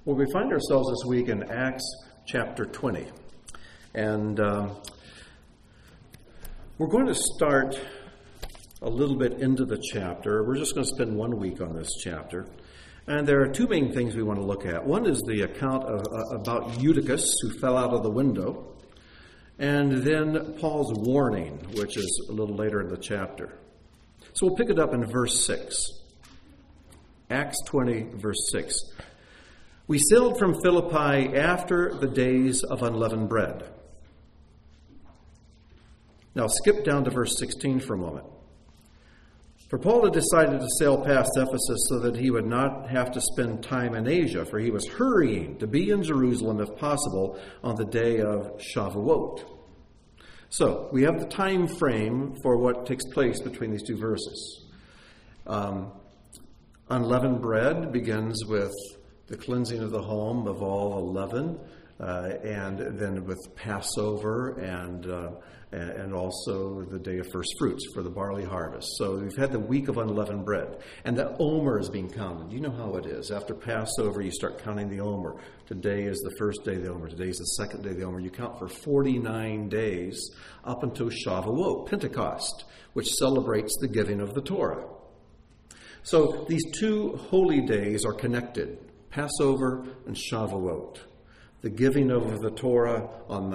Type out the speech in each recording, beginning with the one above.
Well, we find ourselves this week in Acts chapter 20. And we're going to start a little bit into the chapter. We're just going to spend 1 week on this chapter. And there are two main things we want to look at. One is the account about Eutychus, who fell out of the window. And then Paul's warning, which is a little later in the chapter. So we'll pick it up in verse 6. Acts 20, verse 6. We sailed from Philippi after the days of unleavened bread. Now skip down to verse 16 for a moment. For Paul had decided to sail past Ephesus so that he would not have to spend time in Asia, for he was hurrying to be in Jerusalem, if possible, on the day of Shavuot. So we have the time frame for what takes place between these two verses. Unleavened bread begins with the cleansing of the home of all leaven, and then with Passover and also the day of first fruits for the barley harvest. So we've had the week of unleavened bread, and the omer is being counted. You know how it is. After Passover, you start counting the omer. Today is the first day of the omer. Today is the second day of the omer. You count for 49 days up until Shavuot, Pentecost, which celebrates the giving of the Torah. So these two holy days are connected. Passover and Shavuot, the giving of the Torah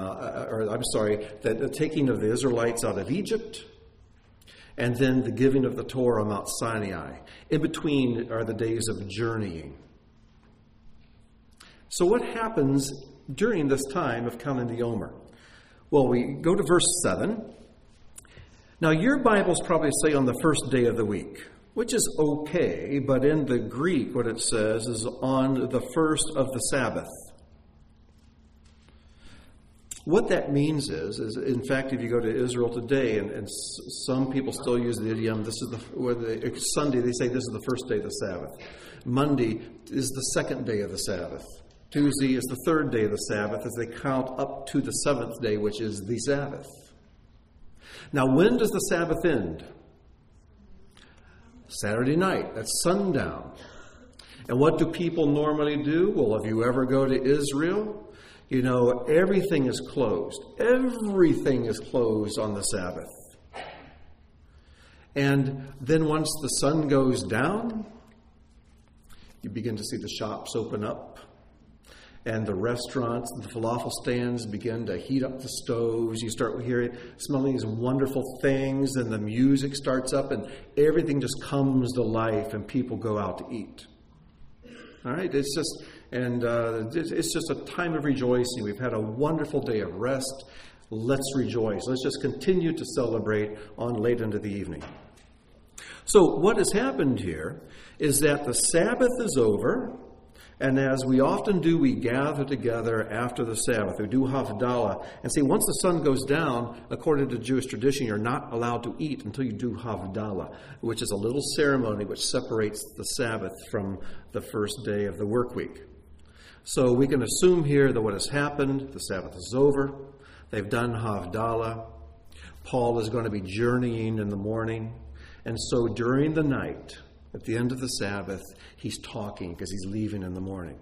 the taking of the Israelites out of Egypt, and then the giving of the Torah on Mount Sinai. In between are the days of journeying. So what happens during this time of counting the Omer? Well, we go to verse 7. Now, your Bibles probably say on the first day of the week, which is okay, but in the Greek, what it says is on the first of the Sabbath. What that means is in fact, if you go to Israel today, and some people still use the idiom, Sunday, they say this is the first day of the Sabbath. Monday is the second day of the Sabbath. Tuesday is the third day of the Sabbath as they count up to the seventh day, which is the Sabbath. Now, when does the Sabbath end? Saturday night, at sundown. And what do people normally do? Well, if you ever go to Israel, you know, everything is closed. Everything is closed on the Sabbath. And then once the sun goes down, you begin to see the shops open up. And the restaurants, the falafel stands begin to heat up the stoves. You start smelling these wonderful things, and the music starts up, and everything just comes to life, and people go out to eat. All right, it's just a time of rejoicing. We've had a wonderful day of rest. Let's rejoice. Let's just continue to celebrate on late into the evening. So what has happened here is that the Sabbath is over. And as we often do, we gather together after the Sabbath. We do Havdalah. And see, once the sun goes down, according to Jewish tradition, you're not allowed to eat until you do Havdalah, which is a little ceremony which separates the Sabbath from the first day of the work week. So we can assume here that what has happened, the Sabbath is over. They've done Havdalah. Paul is going to be journeying in the morning. And so during the night, at the end of the Sabbath, he's talking because he's leaving in the morning.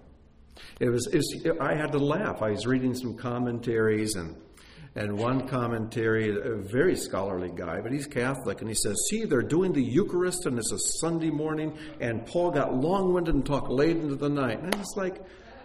I had to laugh. I was reading some commentaries, and one commentary, a very scholarly guy, but he's Catholic, and he says, see, they're doing the Eucharist, and it's a Sunday morning, and Paul got long-winded and talked late into the night. And it's like,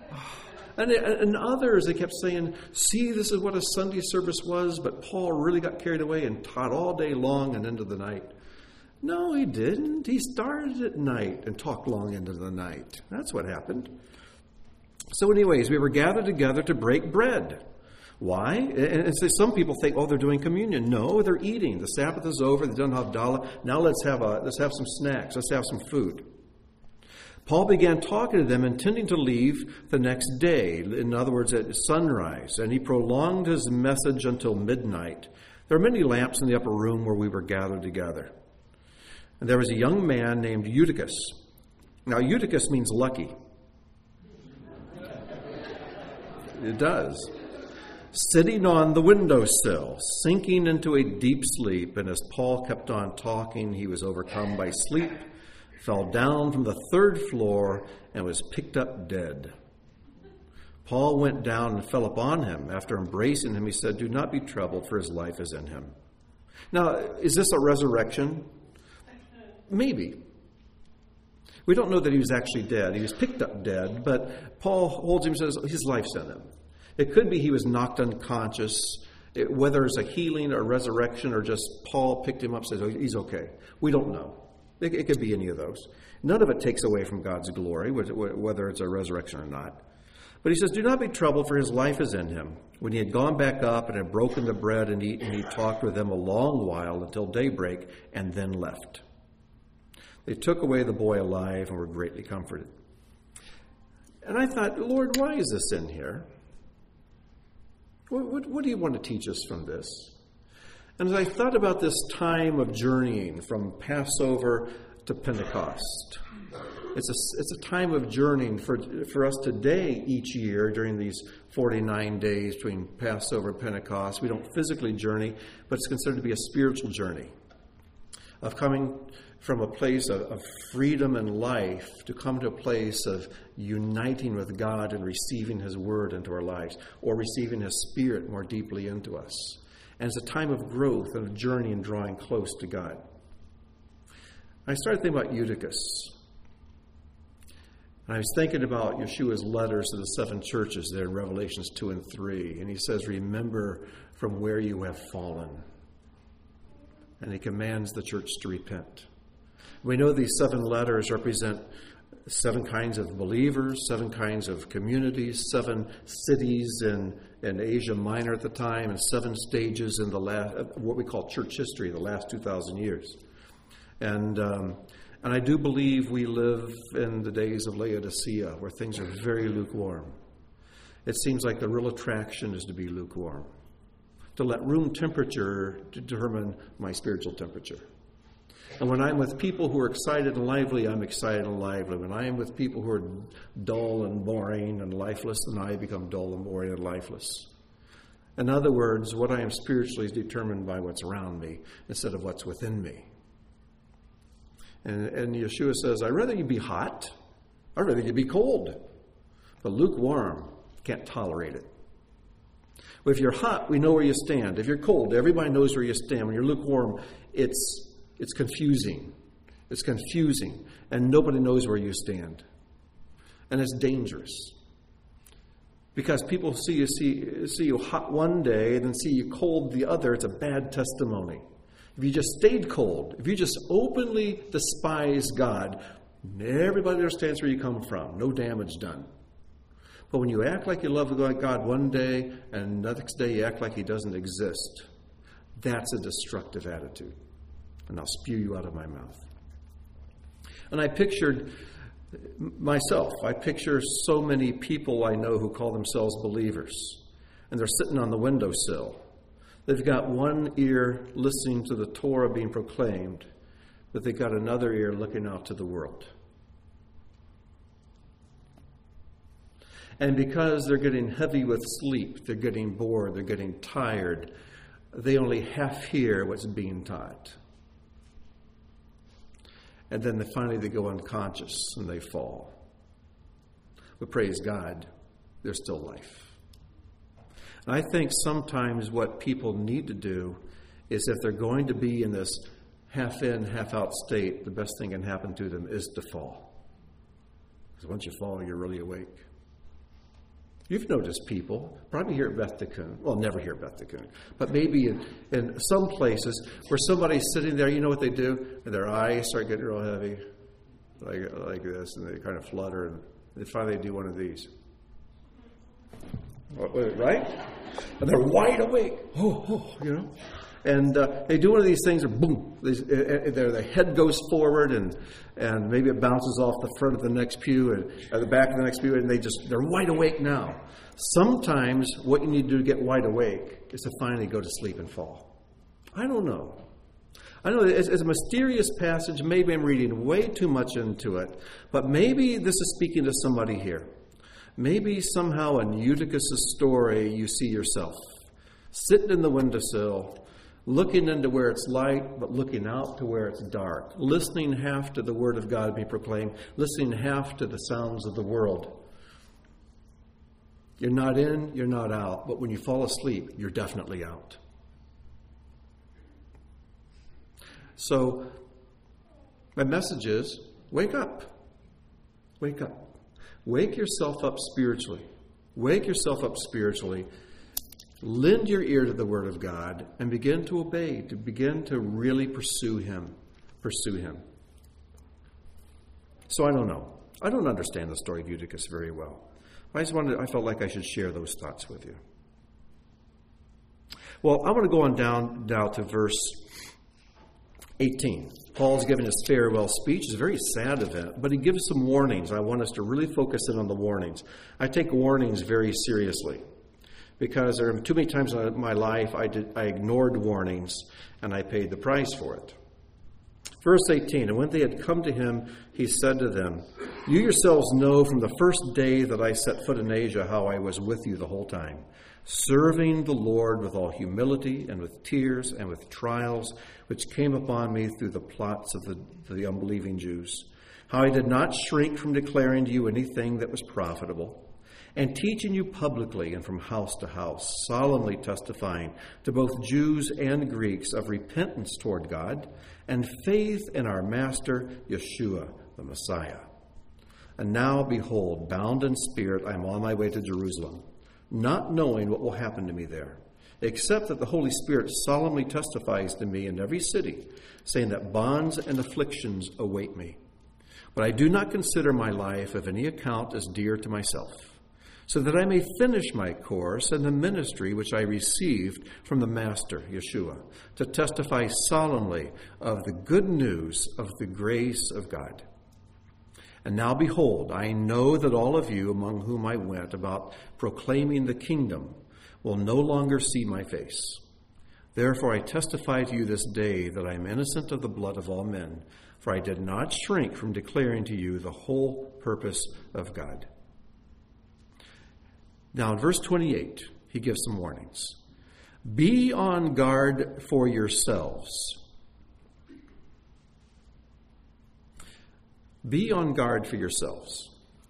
and others, they kept saying, see, this is what a Sunday service was, but Paul really got carried away and taught all day long and into the night. No, he didn't. He started at night and talked long into the night. That's what happened. So anyways, we were gathered together to break bread. Why? And so some people think, they're doing communion. No, they're eating. The Sabbath is over. They've done Havdalah. Now let's have some snacks. Let's have some food. Paul began talking to them, intending to leave the next day. In other words, at sunrise. And he prolonged his message until midnight. There are many lamps in the upper room where we were gathered together. And there was a young man named Eutychus. Now, Eutychus means lucky. It does. Sitting on the windowsill, sinking into a deep sleep. And as Paul kept on talking, he was overcome by sleep, fell down from the third floor, and was picked up dead. Paul went down and fell upon him. After embracing him, he said, "Do not be troubled, for his life is in him." Now, is this a resurrection? Maybe. We don't know that he was actually dead. He was picked up dead, but Paul holds him and says his life's in him. It could be he was knocked unconscious, whether it's a healing or resurrection or just Paul picked him up and says, "Oh, he's okay." We don't know. It could be any of those. None of it takes away from God's glory, whether it's a resurrection or not. But he says, "Do not be troubled, for his life is in him." When he had gone back up and had broken the bread and eaten, he talked with them a long while until daybreak and then left. They took away the boy alive and were greatly comforted. And I thought, Lord, why is this in here? What do you want to teach us from this? And as I thought about this time of journeying from Passover to Pentecost, it's a time of journeying for us today each year during these 49 days between Passover and Pentecost. We don't physically journey, but it's considered to be a spiritual journey of coming from a place of freedom and life to come to a place of uniting with God and receiving His Word into our lives, or receiving His Spirit more deeply into us. And it's a time of growth and a journey and drawing close to God. I started thinking about Eutychus. And I was thinking about Yeshua's letters to the 7 churches there in Revelations 2 and 3. And he says, "Remember from where you have fallen." And he commands the church to repent. We know these 7 letters represent 7 kinds of believers, 7 kinds of communities, 7 cities in Asia Minor at the time, and 7 stages in the what we call church history, the last 2,000 years. And I do believe we live in the days of Laodicea, where things are very lukewarm. It seems like the real attraction is to be lukewarm, to let room temperature determine my spiritual temperature. And when I'm with people who are excited and lively, I'm excited and lively. When I am with people who are dull and boring and lifeless, then I become dull and boring and lifeless. In other words, what I am spiritually is determined by what's around me instead of what's within me. And Yeshua says, I'd rather you be hot. I'd rather you be cold. But lukewarm, can't tolerate it. Well, if you're hot, we know where you stand. If you're cold, everybody knows where you stand. When you're lukewarm, it's confusing. It's confusing. And nobody knows where you stand. And it's dangerous. Because people see you hot one day and then see you cold the other. It's a bad testimony. If you just stayed cold, if you just openly despise God, everybody understands where you come from. No damage done. But when you act like you love God one day and the next day you act like He doesn't exist, that's a destructive attitude. And I'll spew you out of my mouth. And I pictured myself. I picture so many people I know who call themselves believers. And they're sitting on the windowsill. They've got one ear listening to the Torah being proclaimed, but they've got another ear looking out to the world. And because they're getting heavy with sleep, they're getting bored, they're getting tired, they only half hear what's being taught. And then finally they go unconscious and they fall. But praise God, there's still life. And I think sometimes what people need to do is, if they're going to be in this half in, half out state, the best thing can happen to them is to fall. Because once you fall, you're really awake. You've noticed people, probably here at Beth Tikkun, well, never here at Beth Tikkun, but maybe in some places where somebody's sitting there, you know what they do? And their eyes start getting real heavy, like this, and they kind of flutter, and they finally do one of these. Right? And they're wide awake. You know? And they do one of these things, and boom, their head goes forward, and maybe it bounces off the front of the next pew and at the back of the next pew, and they're wide awake now. Sometimes what you need to do to get wide awake is to finally go to sleep and fall. I don't know. I know it's a mysterious passage. Maybe I'm reading way too much into it, but maybe this is speaking to somebody here. Maybe somehow in Eutychus' story you see yourself sitting in the windowsill, looking into where it's light, but looking out to where it's dark, listening half to the word of God being proclaimed, listening half to the sounds of the world. You're not in, you're not out. But when you fall asleep, you're definitely out. So, my message is, wake up. Wake up. Wake yourself up spiritually. Wake yourself up spiritually. Lend your ear to the Word of God and begin to obey, to begin to really pursue Him. Pursue Him. So I don't know. I don't understand the story of Eutychus very well. I felt like I should share those thoughts with you. Well, I want to go on down now to verse 18. Paul's giving his farewell speech. It's a very sad event, but he gives some warnings. I want us to really focus in on the warnings. I take warnings very seriously because there are too many times in my life I ignored warnings and I paid the price for it. Verse 18, and when they had come to him, he said to them, "You yourselves know from the first day that I set foot in Asia how I was with you the whole time, serving the Lord with all humility and with tears and with trials, which came upon me through the plots of the unbelieving Jews. How I did not shrink from declaring to you anything that was profitable, and teaching you publicly and from house to house, solemnly testifying to both Jews and Greeks of repentance toward God and faith in our Master, Yeshua, the Messiah. And now, behold, bound in spirit, I am on my way to Jerusalem, not knowing what will happen to me there, except that the Holy Spirit solemnly testifies to me in every city, saying that bonds and afflictions await me. But I do not consider my life of any account as dear to myself, so that I may finish my course in the ministry which I received from the Master, Yeshua, to testify solemnly of the good news of the grace of God. And now, behold, I know that all of you among whom I went about proclaiming the kingdom will no longer see my face. Therefore I testify to you this day that I am innocent of the blood of all men, for I did not shrink from declaring to you the whole purpose of God." Now in verse 28, he gives some warnings. Be on guard for yourselves. Be on guard for yourselves.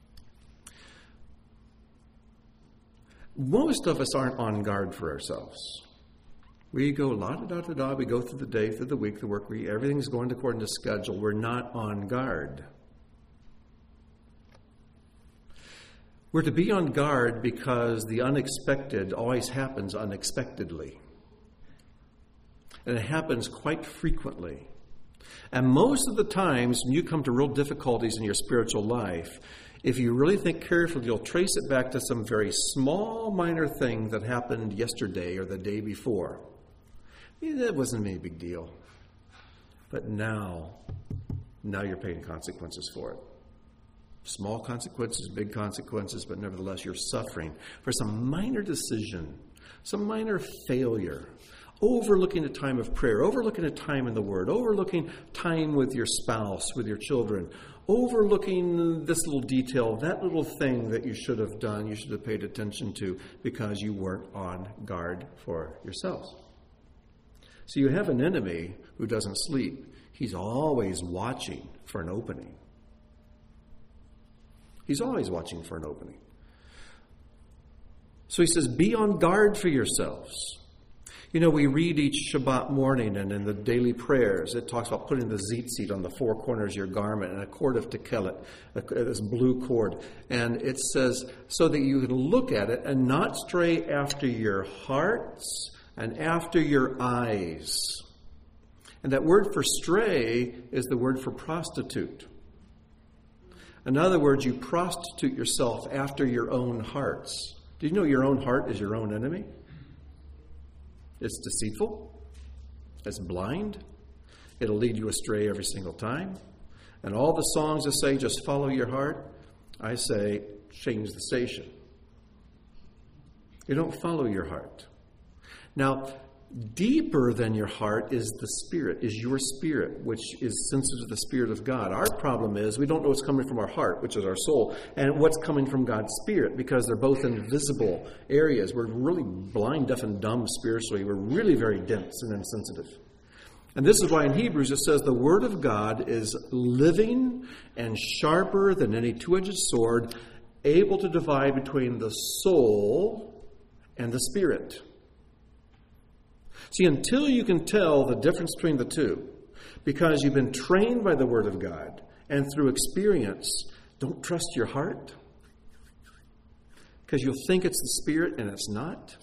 Most of us aren't on guard for ourselves. We go la-da-da-da-da, we go through the day, through the week, the work week, everything's going according to schedule. We're not on guard. We're to be on guard because the unexpected always happens unexpectedly. And it happens quite frequently. And most of the times when you come to real difficulties in your spiritual life, if you really think carefully, you'll trace it back to some very small, minor thing that happened yesterday or the day before. That wasn't any big deal. But now you're paying consequences for it. Small consequences, big consequences, but nevertheless you're suffering for some minor decision, some minor failure, overlooking a time of prayer, overlooking a time in the Word, overlooking time with your spouse, with your children, overlooking this little detail, that little thing that you should have done, you should have paid attention to because you weren't on guard for yourselves. So you have an enemy who doesn't sleep. He's always watching for an opening. He's always watching for an opening. So he says, be on guard for yourselves. You know, we read each Shabbat morning and in the daily prayers, it talks about putting the tzitzit on the four corners of your garment and a cord of tekelet, this blue cord. And it says, so that you can look at it and not stray after your hearts and after your eyes. And that word for stray is the word for prostitute. In other words, you prostitute yourself after your own hearts. Do you know your own heart is your own enemy? It's deceitful. It's blind. It'll lead you astray every single time. And all the songs that say, just follow your heart, I say, change the station. You don't follow your heart. Now, deeper than your heart is the Spirit, is your spirit, which is sensitive to the Spirit of God. Our problem is we don't know what's coming from our heart, which is our soul, and what's coming from God's Spirit, because they're both invisible areas. We're really blind, deaf, and dumb spiritually. We're really very dense and insensitive. And this is why in Hebrews it says the Word of God is living and sharper than any two-edged sword, able to divide between the soul and the spirit. See, until you can tell the difference between the two, because you've been trained by the Word of God and through experience, don't trust your heart, because you'll think it's the Spirit and it's not.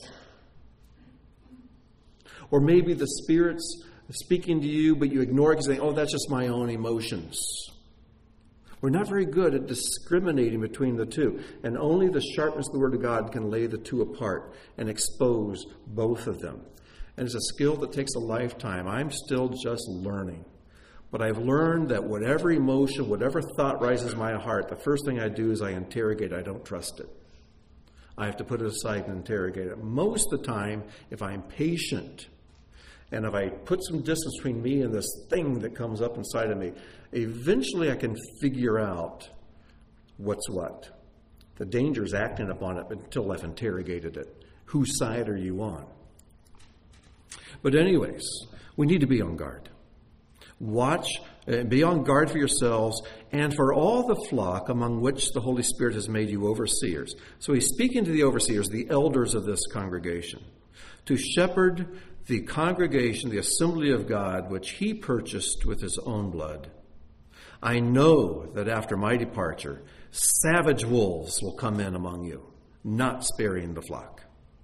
Or maybe the Spirit's speaking to you, but you ignore it because you think, oh, that's just my own emotions. We're not very good at discriminating between the two. And only the sharpness of the Word of God can lay the two apart and expose both of them. And it's a skill that takes a lifetime. I'm still just learning. But I've learned that whatever emotion, whatever thought rises in my heart, the first thing I do is I interrogate it. I don't trust it. I have to put it aside and interrogate it. Most of the time, if I'm patient, and if I put some distance between me and this thing that comes up inside of me, eventually I can figure out what's what. The danger is acting upon it until I've interrogated it. Whose side are you on? But anyways, we need to be on guard. Watch, be on guard for yourselves and for all the flock among which the Holy Spirit has made you overseers. So he's speaking to the overseers, the elders of this congregation, to shepherd the congregation, the assembly of God, which he purchased with his own blood. I know that after my departure, savage wolves will come in among you, not sparing the flock.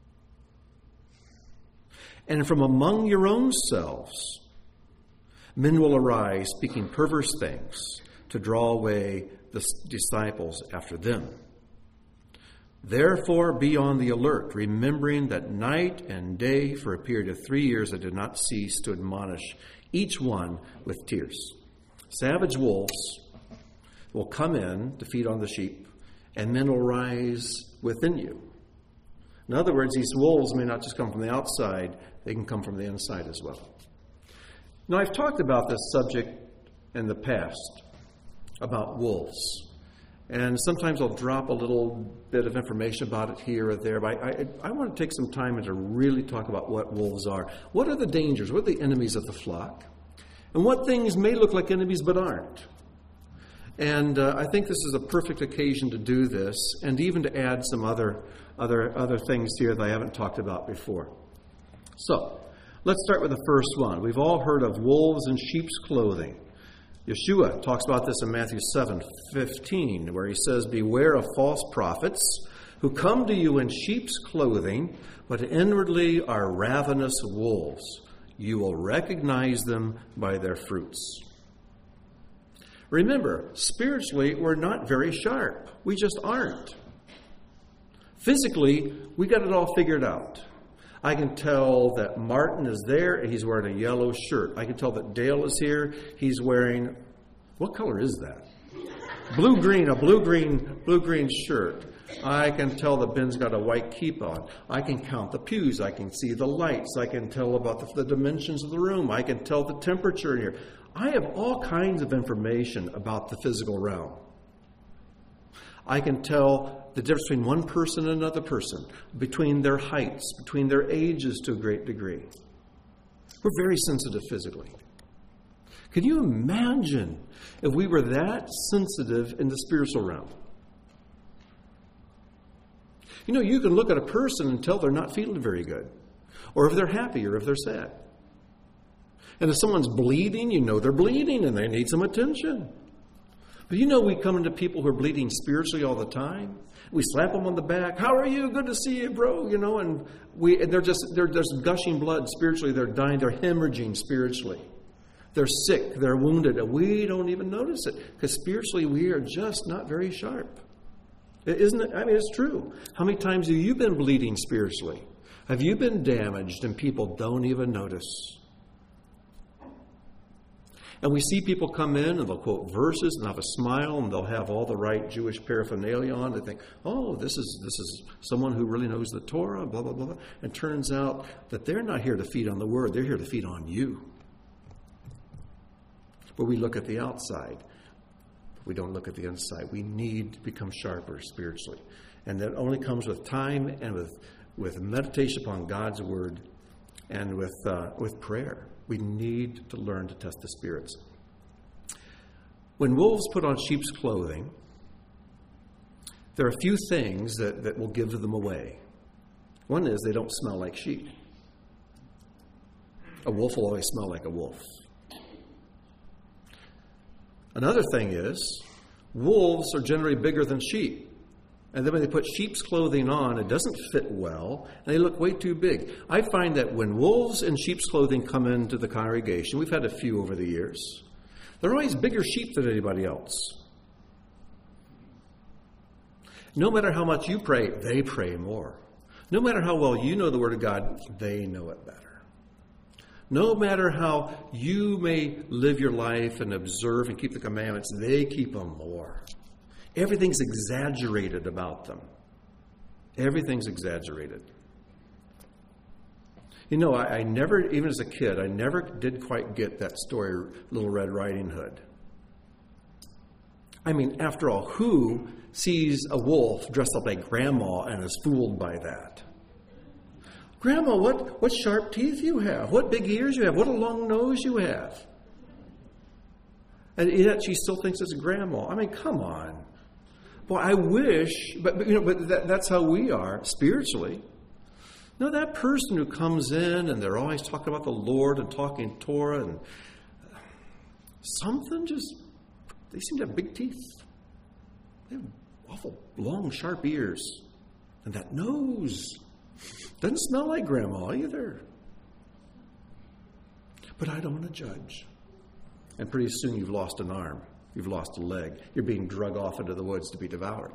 And from among your own selves, men will arise speaking perverse things to draw away the disciples after them. Therefore, be on the alert, remembering that night and day for a period of 3 years I did not cease to admonish each one with tears. Savage wolves will come in to feed on the sheep, and men will rise within you. In other words, these wolves may not just come from the outside, they can come from the inside as well. Now, I've talked about this subject in the past, about wolves. And sometimes I'll drop a little bit of information about it here or there, but I want to take some time and to really talk about what wolves are. What are the dangers? What are the enemies of the flock? And what things may look like enemies but aren't? And I think this is a perfect occasion to do this, and even to add some other things here that I haven't talked about before. So, let's start with the first one. We've all heard of wolves in sheep's clothing. Yeshua talks about this in Matthew 7:15, where he says, beware of false prophets who come to you in sheep's clothing, but inwardly are ravenous wolves. You will recognize them by their fruits. Remember, spiritually, we're not very sharp. We just aren't. Physically, we got it all figured out. I can tell that Martin is there and he's wearing a yellow shirt. I can tell that Dale is here. He's wearing, what color is that? Blue-green, a blue-green shirt. I can tell that Ben's got a white keep on. I can count the pews. I can see the lights. I can tell about the dimensions of the room. I can tell the temperature in here. I have all kinds of information about the physical realm. I can tell the difference between one person and another person, between their heights, between their ages to a great degree. We're very sensitive physically. Can you imagine if we were that sensitive in the spiritual realm? You know, you can look at a person and tell they're not feeling very good, or if they're happy, or if they're sad. And if someone's bleeding, you know they're bleeding and they need some attention. But you know, we come into people who are bleeding spiritually all the time. We slap them on the back. How are you? Good to see you, bro. You know, and they're just gushing blood spiritually. They're dying. They're hemorrhaging spiritually. They're sick. They're wounded. And we don't even notice it because spiritually we are just not very sharp. Isn't it? I mean, it's true. How many times have you been bleeding spiritually? Have you been damaged and people don't even notice? And we see people come in and they'll quote verses and have a smile and they'll have all the right Jewish paraphernalia on. They think, oh, this is someone who really knows the Torah, blah, blah, blah. And it turns out that they're not here to feed on the Word. They're here to feed on you. But we look at the outside. We don't look at the inside. We need to become sharper spiritually. And that only comes with time and with meditation upon God's Word and with prayer. We need to learn to test the spirits. When wolves put on sheep's clothing, There are a few things that will give them away. One is they don't smell like sheep. A wolf will always smell like a wolf. Another thing is, wolves are generally bigger than sheep. And then when they put sheep's clothing on, it doesn't fit well, and they look way too big. I find that when wolves in sheep's clothing come into the congregation, we've had a few over the years, they're always bigger sheep than anybody else. No matter how much you pray, they pray more. No matter how well you know the Word of God, they know it better. No matter how you may live your life and observe and keep the commandments, they keep them more. Everything's exaggerated about them. Everything's exaggerated. You know, I never, even as a kid, I never did quite get that story, Little Red Riding Hood. I mean, after all, who sees a wolf dressed up like Grandma and is fooled by that? Grandma, what sharp teeth you have. What big ears you have. What a long nose you have. And yet she still thinks it's Grandma. I mean, come on. Boy, I wish, but that's how we are spiritually. No, that person who comes in and they're always talking about the Lord and talking Torah and something just, they seem to have big teeth. They have awful long, sharp ears. And that nose doesn't smell like Grandma either. But I don't want to judge. And pretty soon you've lost an arm. You've lost a leg. You're being drug off into the woods to be devoured.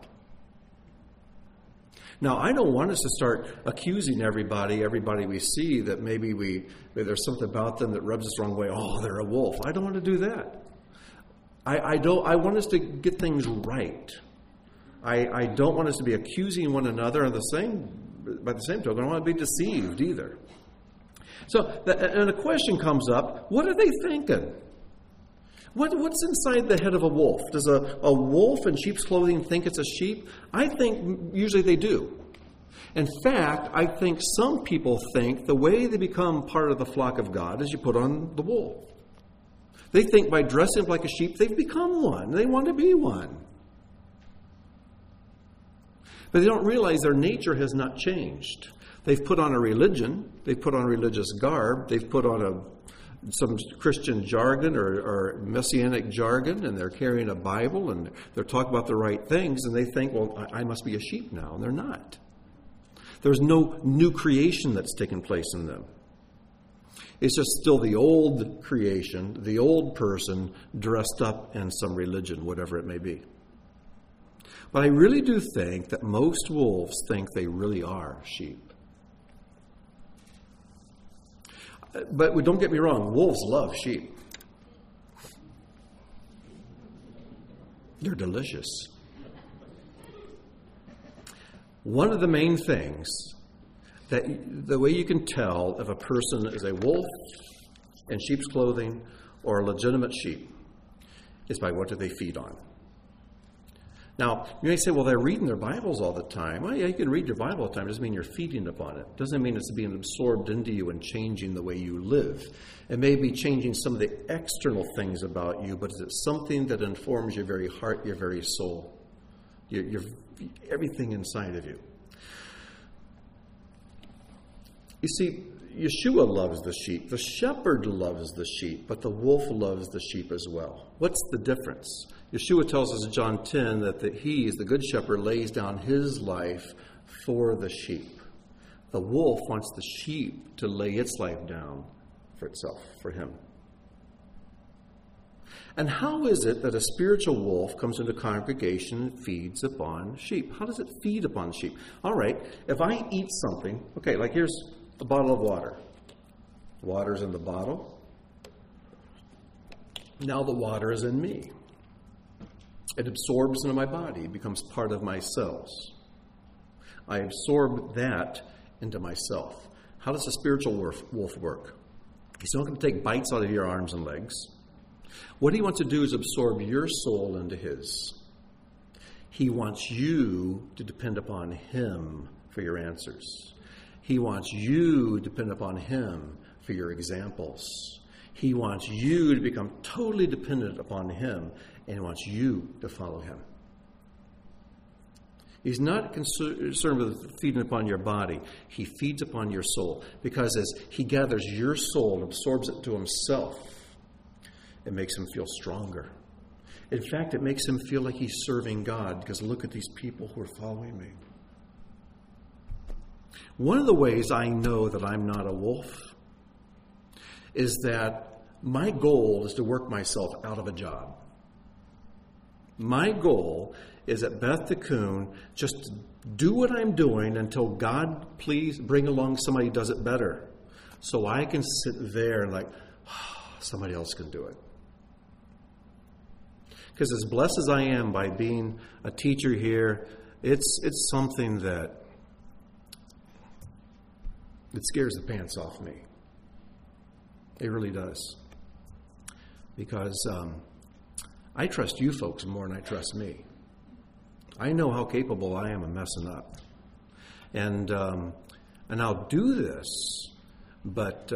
Now, I don't want us to start accusing everybody we see that maybe there's something about them that rubs us the wrong way. Oh, they're a wolf. I don't want to do that. I want us to get things right. I don't want us to be accusing one another by the same token. I don't want to be deceived either. So, and a question comes up, what are they thinking? What's inside the head of a wolf? Does a wolf in sheep's clothing think it's a sheep? I think usually they do. In fact, I think some people think the way they become part of the flock of God is you put on the wool. They think by dressing up like a sheep, they've become one. They want to be one. But they don't realize their nature has not changed. They've put on a religion. They've put on a religious garb. They've put on some Christian jargon or messianic jargon, and they're carrying a Bible, and they're talking about the right things, and they think, well, I must be a sheep now, and they're not. There's no new creation that's taken place in them. It's just still the old creation, the old person dressed up in some religion, whatever it may be. But I really do think that most wolves think they really are sheep. But don't get me wrong, wolves love sheep. They're delicious. One of the main things that the way you can tell if a person is a wolf in sheep's clothing or a legitimate sheep is by what do they feed on. Now, you may say, well, they're reading their Bibles all the time. Well, yeah, you can read your Bible all the time. It doesn't mean you're feeding upon it. It doesn't mean it's being absorbed into you and changing the way you live. It may be changing some of the external things about you, but is it something that informs your very heart, your very soul, your everything inside of you? You see, Yeshua loves the sheep. The shepherd loves the sheep, but the wolf loves the sheep as well. What's the difference? Yeshua tells us in John 10 that he, as the good shepherd, lays down his life for the sheep. The wolf wants the sheep to lay its life down for itself, for him. And how is it that a spiritual wolf comes into congregation and feeds upon sheep? How does it feed upon sheep? All right, if I eat something, okay, like here's a bottle of water. Water's in the bottle. Now the water is in me. It absorbs into my body, becomes part of my cells. I absorb that into myself. How does a spiritual wolf work? He's not going to take bites out of your arms and legs. What he wants to do is absorb your soul into his. He wants you to depend upon him for your answers. He wants you to depend upon him for your examples. He wants you to become totally dependent upon him, and he wants you to follow him. He's not concerned with feeding upon your body. He feeds upon your soul, because as he gathers your soul and absorbs it to himself, it makes him feel stronger. In fact, it makes him feel like he's serving God, because look at these people who are following me. One of the ways I know that I'm not a wolf is that my goal is to work myself out of a job. My goal is at Beth Tikkun just to do what I'm doing until God, please bring along somebody who does it better, so I can sit there and somebody else can do it. Because as blessed as I am by being a teacher here, it's something that it scares the pants off me. It really does. Because I trust you folks more than I trust me. I know how capable I am of messing up. And I'll do this, but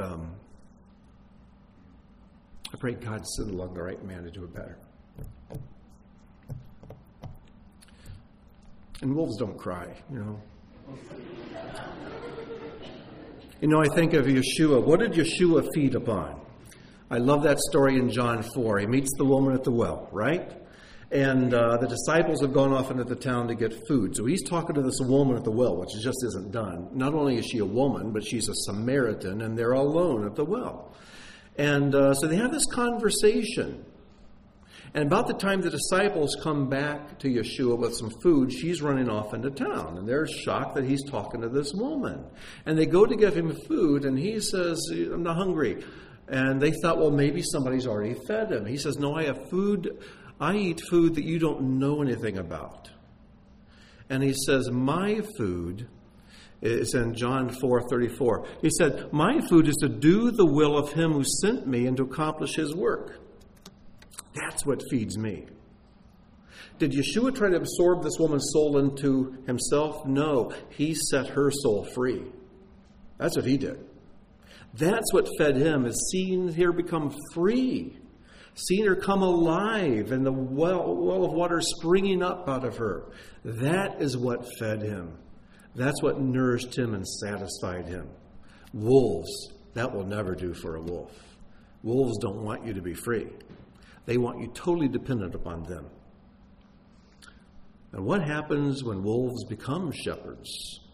I pray God send along the right man to do it better. And wolves don't cry, I think of Yeshua. What did Yeshua feed upon? I love that story in John 4. He meets the woman at the well, right? And the disciples have gone off into the town to get food. So he's talking to this woman at the well, which just isn't done. Not only is she a woman, but she's a Samaritan, and they're alone at the well. And so they have this conversation. And about the time the disciples come back to Yeshua with some food, she's running off into town. And they're shocked that he's talking to this woman. And they go to give him food, and he says, I'm not hungry. And they thought, well, maybe somebody's already fed him. He says, no, I have food. I eat food that you don't know anything about. And he says, my food is in John 4:34. He said, my food is to do the will of him who sent me and to accomplish his work. That's what feeds me. Did Yeshua try to absorb this woman's soul into himself? No. He set her soul free. That's what he did. That's what fed him, is seeing her become free. Seeing her come alive and the well of water springing up out of her. That is what fed him. That's what nourished him and satisfied him. Wolves, that will never do for a wolf. Wolves don't want you to be free. They want you totally dependent upon them. And what happens when wolves become shepherds?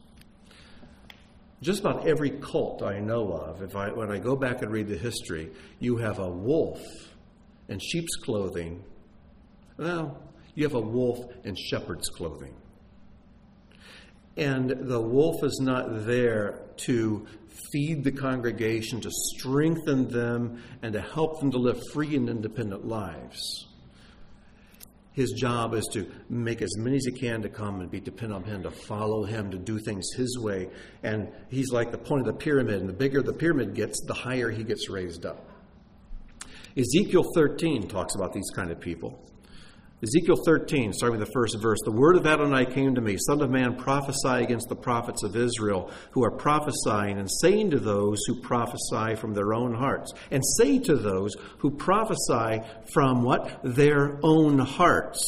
Just about every cult I know of, when I go back and read the history, you have a wolf in sheep's clothing. Well, you have a wolf in shepherd's clothing. And the wolf is not there to feed the congregation, to strengthen them, and to help them to live free and independent lives. His job is to make as many as he can to come and be dependent on him, to follow him, to do things his way. And he's like the point of the pyramid, and the bigger the pyramid gets, the higher he gets raised up. Ezekiel 13 talks about these kind of people. Ezekiel 13, starting with the first verse, the word of Adonai came to me, Son of man, prophesy against the prophets of Israel who are prophesying, and saying to those who prophesy from their own hearts. And say to those who prophesy from what? Their own hearts.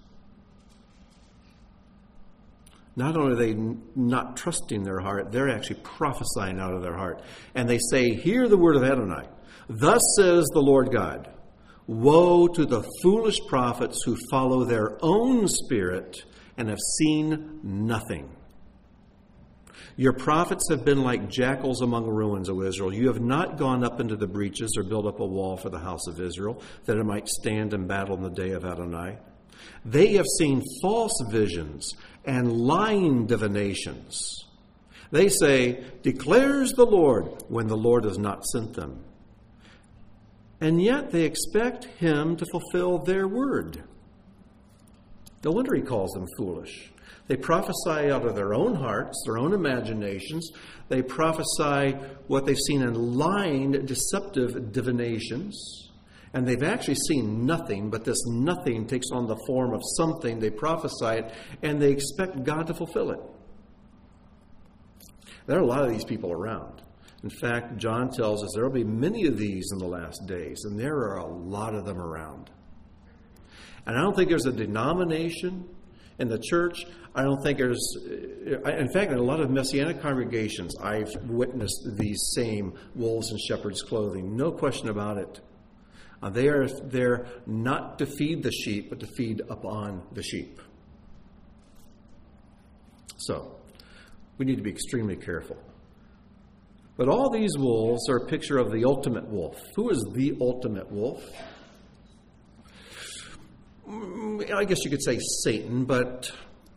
Not only are they not trusting their heart, they're actually prophesying out of their heart. And they say, hear the word of Adonai. Thus says the Lord God. Woe to the foolish prophets who follow their own spirit and have seen nothing. Your prophets have been like jackals among ruins, O Israel. You have not gone up into the breaches or built up a wall for the house of Israel, that it might stand in battle in the day of Adonai. They have seen false visions and lying divinations. They say, declares the Lord, when the Lord has not sent them. And yet they expect him to fulfill their word. No wonder he calls them foolish. They prophesy out of their own hearts, their own imaginations. They prophesy what they've seen in lying, deceptive divinations. And they've actually seen nothing, but this nothing takes on the form of something. They prophesy it, and they expect God to fulfill it. There are a lot of these people around. In fact, John tells us there will be many of these in the last days, and there are a lot of them around. And I don't think there's a denomination In the church, I don't think there's... In fact, in a lot of Messianic congregations, I've witnessed these same wolves in shepherd's clothing. No question about it. They are there not to feed the sheep, but to feed upon the sheep. So, we need to be extremely careful. But all these wolves are a picture of the ultimate wolf. Who is the ultimate wolf? I guess you could say Satan, but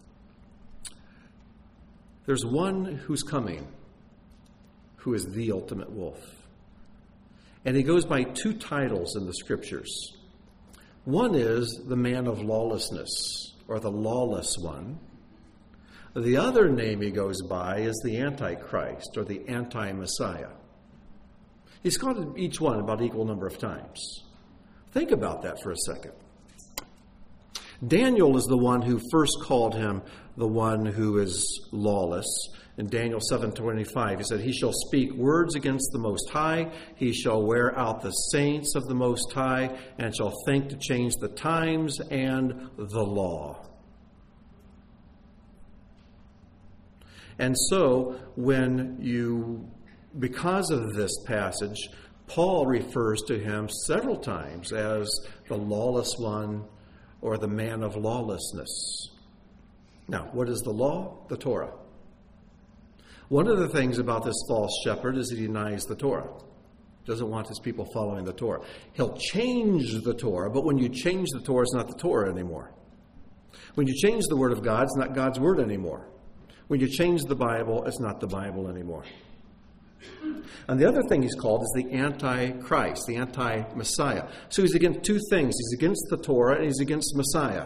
there's one who's coming who is the ultimate wolf. And he goes by two titles in the Scriptures. One is the man of lawlessness, or the lawless one. The other name he goes by is the Antichrist, or the Anti-Messiah. He's called each one about an equal number of times. Think about that for a second. Daniel is the one who first called him the one who is lawless. In Daniel 7:25, he said, "He shall speak words against the Most High. He shall wear out the saints of the Most High, and shall think to change the times and the law." And so, because of this passage, Paul refers to him several times as the lawless one or the man of lawlessness. Now, what is the law? The Torah. One of the things about this false shepherd is he denies the Torah. Doesn't want his people following the Torah. He'll change the Torah, but when you change the Torah, it's not the Torah anymore. When you change the Word of God, it's not God's Word anymore. When you change the Bible, it's not the Bible anymore. And the other thing he's called is the Antichrist, the Anti-Messiah. So he's against two things. He's against the Torah and he's against Messiah.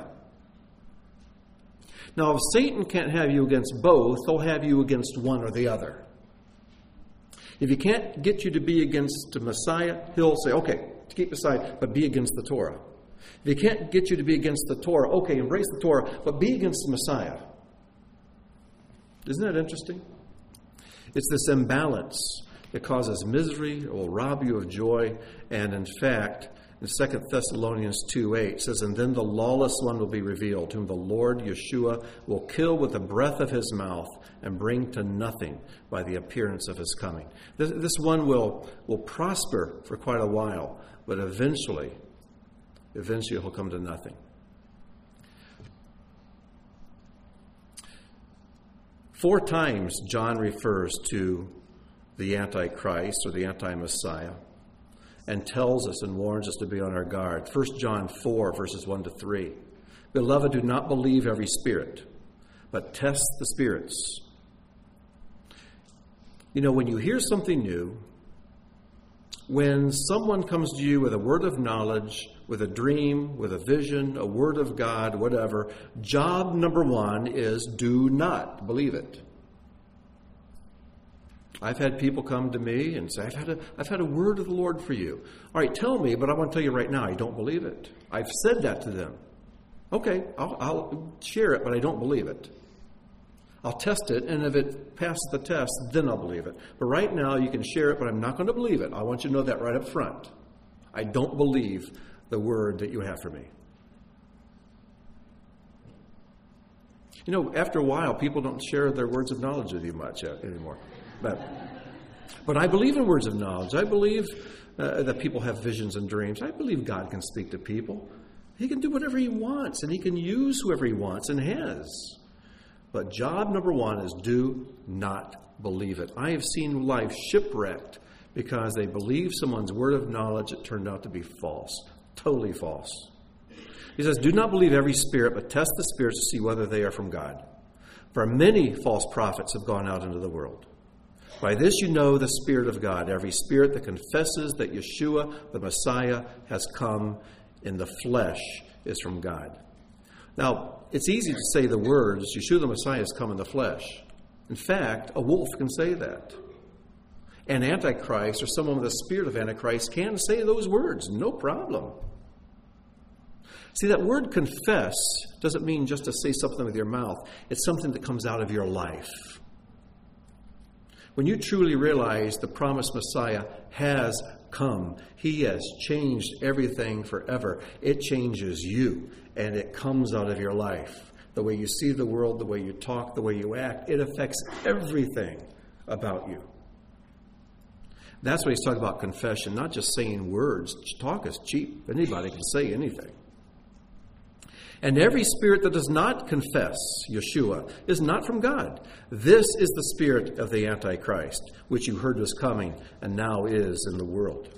Now, if Satan can't have you against both, he'll have you against one or the other. If he can't get you to be against the Messiah, he'll say, okay, keep aside, but be against the Torah. If he can't get you to be against the Torah, okay, embrace the Torah, but be against the Messiah. Isn't that interesting? It's this imbalance that causes misery, it will rob you of joy, and in fact, in 2 Thessalonians 2:8 says, "And then the lawless one will be revealed, whom the Lord Yeshua will kill with the breath of his mouth and bring to nothing by the appearance of his coming." This one will prosper for quite a while, but eventually he'll come to nothing. Four times John refers to the Antichrist or the Anti-Messiah and tells us and warns us to be on our guard. 1 John 4, verses 1 to 3. "Beloved, do not believe every spirit, but test the spirits." You know, when you hear something new, when someone comes to you with a word of knowledge, with a dream, with a vision, a word of God, whatever, job number one is do not believe it. I've had people come to me and say, I've had a word of the Lord for you. All right, tell me, but I want to tell you right now, I don't believe it. I've said that to them. Okay, I'll share it, but I don't believe it. I'll test it, and if it passes the test, then I'll believe it. But right now, you can share it, but I'm not going to believe it. I want you to know that right up front. I don't believe the word that you have for me. You know, after a while, people don't share their words of knowledge with you much anymore. But I believe in words of knowledge. I believe that people have visions and dreams. I believe God can speak to people. He can do whatever he wants, and he can use whoever he wants and has. But job number one is do not believe it. I have seen life shipwrecked because they believed someone's word of knowledge that turned out to be false. Totally false. He says, do not believe every spirit, but test the spirits to see whether they are from God. For many false prophets have gone out into the world. By this you know the Spirit of God. Every spirit that confesses that Yeshua, the Messiah, has come in the flesh is from God. Now, it's easy to say the words, Yeshua the Messiah has come in the flesh. In fact, a wolf can say that. An Antichrist or someone with a spirit of Antichrist can say those words, no problem. See, that word confess doesn't mean just to say something with your mouth. It's something that comes out of your life. When you truly realize the promised Messiah has come, he has changed everything forever. It changes you, and it comes out of your life. the way you see the world, the way you talk, the way you act. It affects everything about you. That's what he's talking about confession, not just saying words. Talk is cheap. Anybody can say anything. And every spirit that does not confess Yeshua is not from God. This is the spirit of the Antichrist, which you heard was coming and now is in the world.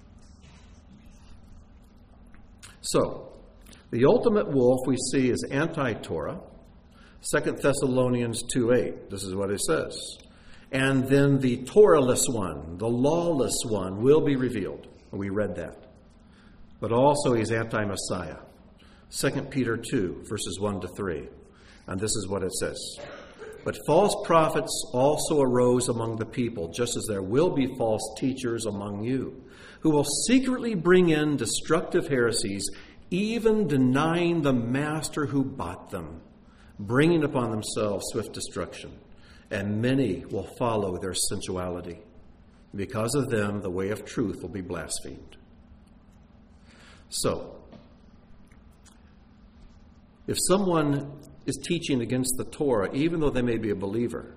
So, the ultimate wolf we see is anti-Torah. 2 Thessalonians 2:8. This is what it says. And then the Torahless one, the lawless one, will be revealed. We read that. But also he's anti-Messiah. 2 Peter 2, verses 1 to 3. And this is what it says. But false prophets also arose among the people, just as there will be false teachers among you, who will secretly bring in destructive heresies, even denying the master who bought them, bringing upon themselves swift destruction. And many will follow their sensuality. Because of them, the way of truth will be blasphemed. So, if someone is teaching against the Torah, even though they may be a believer,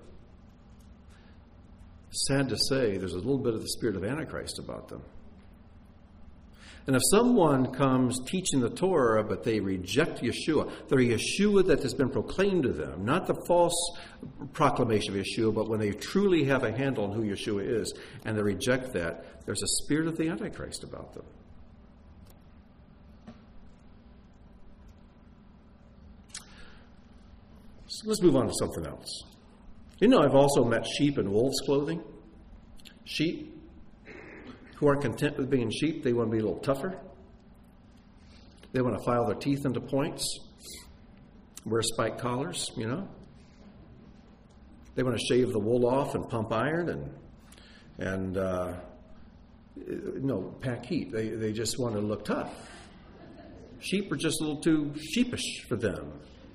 sad to say, there's a little bit of the spirit of Antichrist about them. And if someone comes teaching the Torah, but they reject Yeshua, the Yeshua that has been proclaimed to them, not the false proclamation of Yeshua, but when they truly have a handle on who Yeshua is, and they reject that, there's a spirit of the Antichrist about them. So let's move on to something else. You know, I've also met sheep in wolves' clothing. Sheep who aren't content with being sheep. They want to be a little tougher. They want to file their teeth into points, wear spiked collars, you know. They want to shave the wool off and pump iron and pack heat. They just want to look tough. Sheep are just a little too sheepish for them.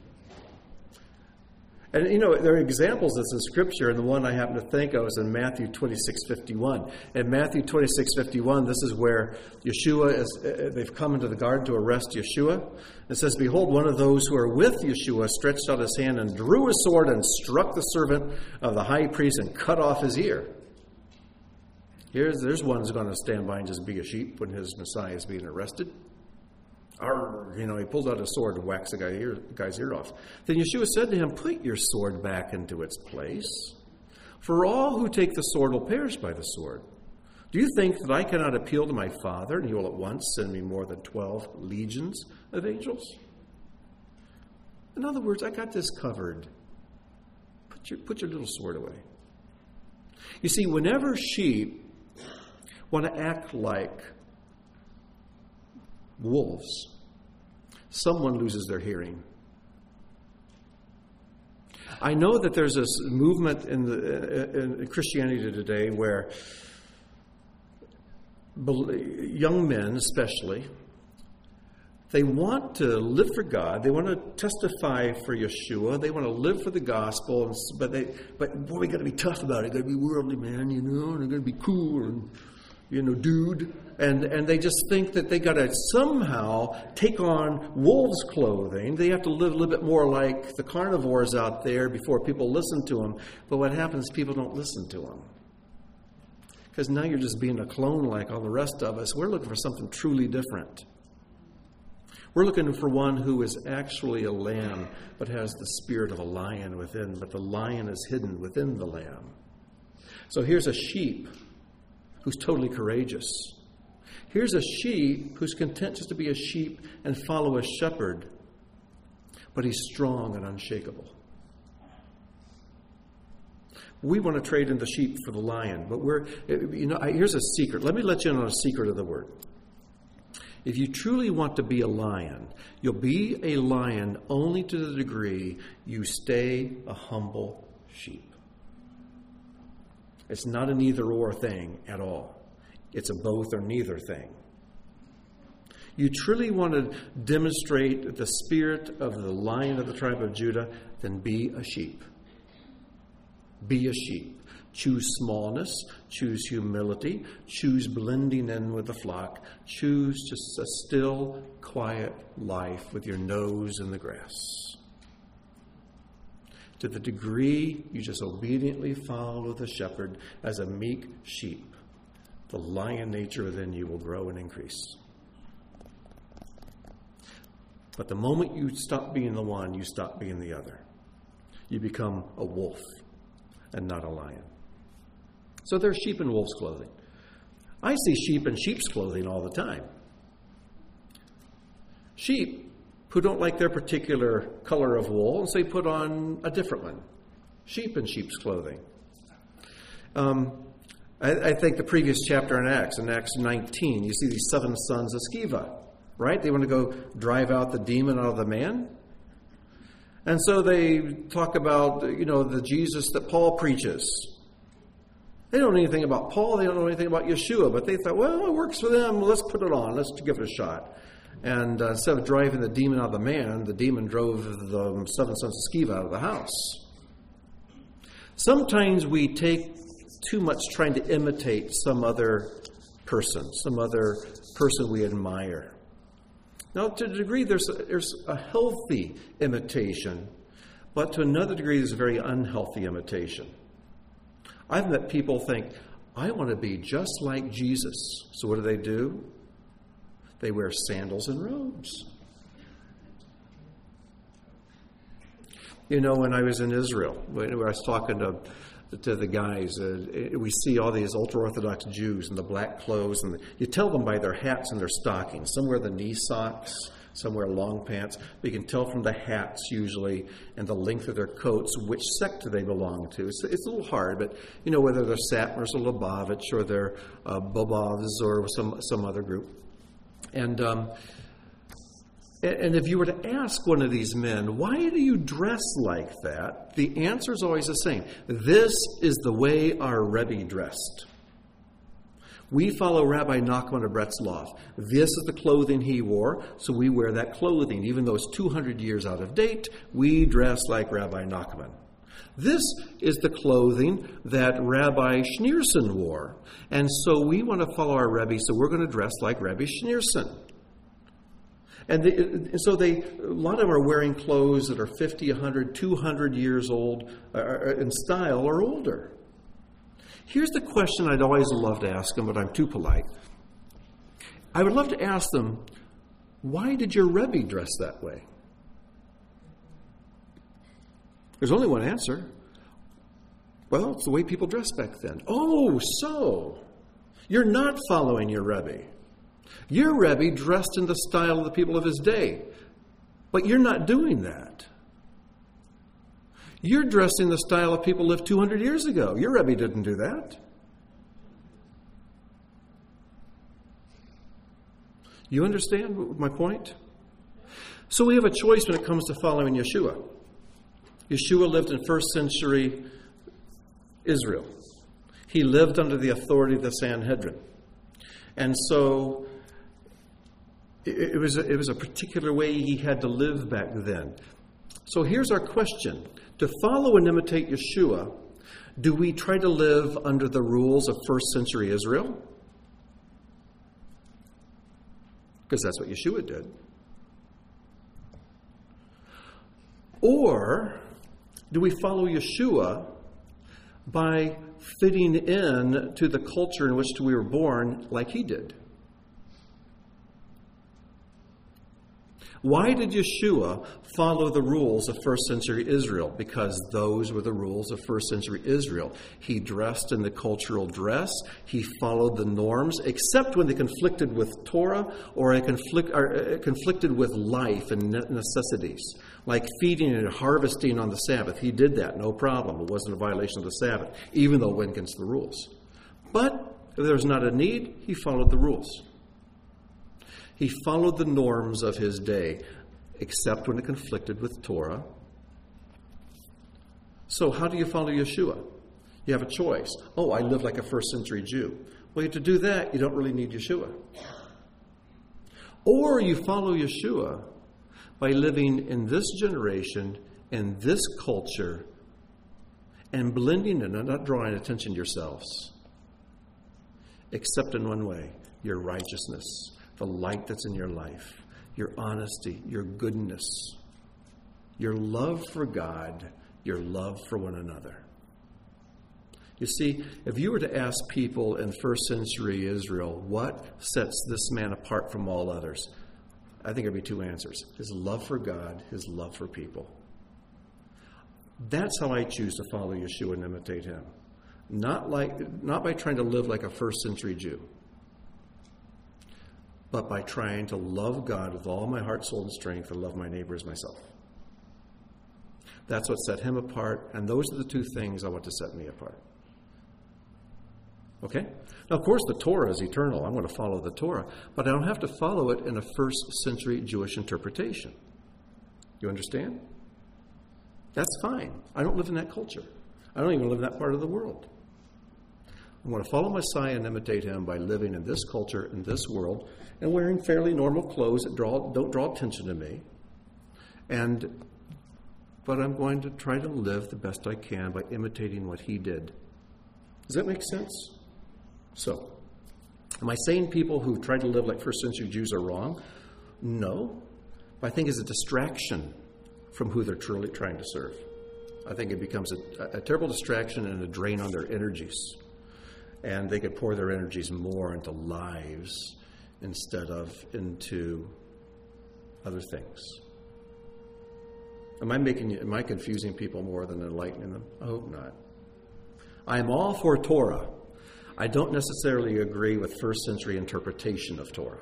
And, you know, there are examples of this in Scripture, and the one I happen to think of is in Matthew 26:51. In Matthew 26:51, this is where they've come into the garden to arrest Yeshua. It says, "Behold, one of those who are with Yeshua stretched out his hand and drew his sword and struck the servant of the high priest and cut off his ear." There's one who's going to stand by and just be a sheep when his Messiah is being arrested. He pulled out his sword and whacks the guy's ear off. Then Yeshua said to him, "Put your sword back into its place. For all who take the sword will perish by the sword. Do you think that I cannot appeal to my Father, and he will at once send me more than 12 legions of angels?" In other words, I got this covered. Put your little sword away. You see, whenever sheep want to act like wolves, someone loses their hearing. I know that there's this movement in Christianity today where young men especially, they want to live for God. They want to testify for Yeshua. They want to live for the gospel. But we got to be tough about it. Got to be worldly, man. And they're going to be cool and dude. And they just think that they got to somehow take on wolves' clothing. They have to live a little bit more like the carnivores out there before people listen to them. But what happens is people don't listen to them. Because now you're just being a clone like all the rest of us. We're looking for something truly different. We're looking for one who is actually a lamb, but has the spirit of a lion within. But the lion is hidden within the lamb. So here's a sheep who's totally courageous. Here's a sheep who's content just to be a sheep and follow a shepherd, but he's strong and unshakable. We want to trade in the sheep for the lion, but here's a secret. Let me let you in on a secret of the word. If you truly want to be a lion, you'll be a lion only to the degree you stay a humble sheep. It's not an either-or thing at all. It's a both or neither thing. You truly want to demonstrate the spirit of the Lion of the tribe of Judah, then be a sheep. Be a sheep. Choose smallness. Choose humility. Choose blending in with the flock. Choose just a still, quiet life with your nose in the grass. To the degree you just obediently follow the shepherd as a meek sheep, the lion nature within you will grow and increase. But the moment you stop being the one, you stop being the other. You become a wolf and not a lion. So there's sheep in wolf's clothing. I see sheep in sheep's clothing all the time. Sheep who don't like their particular color of wool, and so they put on a different one. Sheep in sheep's clothing. I think the previous chapter in Acts 19, you see these 7 sons of Sceva, right? They want to go drive out the demon out of the man. And so they talk about, the Jesus that Paul preaches. They don't know anything about Paul. They don't know anything about Yeshua. But they thought, well, it works for them. Let's put it on. Let's give it a shot. And instead of driving the demon out of the man, the demon drove the 7 sons of Sceva out of the house. Sometimes we take too much trying to imitate some other person we admire. Now, to a degree, there's a healthy imitation, but to another degree, there's a very unhealthy imitation. I've met people think, I want to be just like Jesus. So what do? They wear sandals and robes. When I was in Israel, when I was talking to the guys, we see all these ultra-Orthodox Jews in the black clothes, and you tell them by their hats and their stockings. Some wear the knee socks, some wear long pants. But you can tell from the hats usually and the length of their coats which sect they belong to. It's a little hard, but whether they're Satmars or Lubavitch or they're Bobovs or some other group. And if you were to ask one of these men, why do you dress like that? The answer is always the same. This is the way our Rebbe dressed. We follow Rabbi Nachman of Breslov. This is the clothing he wore, so we wear that clothing. Even though it's 200 years out of date, we dress like Rabbi Nachman. This is the clothing that Rabbi Schneerson wore. And so we want to follow our Rebbe, so we're going to dress like Rabbi Schneerson. And so a lot of them are wearing clothes that are 50, 100, 200 years old in style or older. Here's the question I'd always love to ask them, but I'm too polite. I would love to ask them, why did your Rebbe dress that way? There's only one answer. Well, it's the way people dressed back then. Oh, so you're not following your Rebbe. Your Rebbe dressed in the style of the people of his day, but you're not doing that. You're dressing the style of people lived 200 years ago. Your Rebbe didn't do that. You understand my point? So we have a choice when it comes to following Yeshua. Yeshua lived in first century Israel. He lived under the authority of the Sanhedrin. And so it was a particular way he had to live back then. So here's our question. To follow and imitate Yeshua, do we try to live under the rules of first century Israel? Because that's what Yeshua did. Or do we follow Yeshua by fitting in to the culture in which we were born like he did? Why did Yeshua follow the rules of first century Israel? Because those were the rules of first century Israel. He dressed in the cultural dress. He followed the norms, except when they conflicted with Torah or conflicted with life and necessities, like feeding and harvesting on the Sabbath. He did that, no problem. It wasn't a violation of the Sabbath, even though it went against the rules. But if there was not a need, he followed the rules. He followed the norms of his day, except when it conflicted with Torah. So how do you follow Yeshua? You have a choice. Oh, I live like a first century Jew. Well, to do that, you don't really need Yeshua. Or you follow Yeshua by living in this generation, in this culture, and blending in and not drawing attention to yourselves. Except in one way, your righteousness. The light that's in your life, your honesty, your goodness, your love for God, your love for one another. You see, if you were to ask people in first century Israel, what sets this man apart from all others? I think there'd be two answers. His love for God, his love for people. That's how I choose to follow Yeshua and imitate him. Not by trying to live like a first century Jew, but by trying to love God with all my heart, soul, and strength and love my neighbor as myself. That's what set him apart, and those are the two things I want to set me apart. Okay? Now, of course, the Torah is eternal. I'm going to follow the Torah, but I don't have to follow it in a first century Jewish interpretation. You understand? That's fine. I don't live in that culture. I don't even live in that part of the world. I'm going to follow Messiah and imitate him by living in this culture, in this world, and wearing fairly normal clothes that don't draw attention to me. But I'm going to try to live the best I can by imitating what he did. Does that make sense? So, am I saying people who try to live like first century Jews are wrong? No. But I think it's a distraction from who they're truly trying to serve. I think it becomes a terrible distraction and a drain on their energies. And they could pour their energies more into lives instead of into other things. Am I confusing people more than enlightening them? I hope not. I am all for Torah. I don't necessarily agree with first century interpretation of Torah.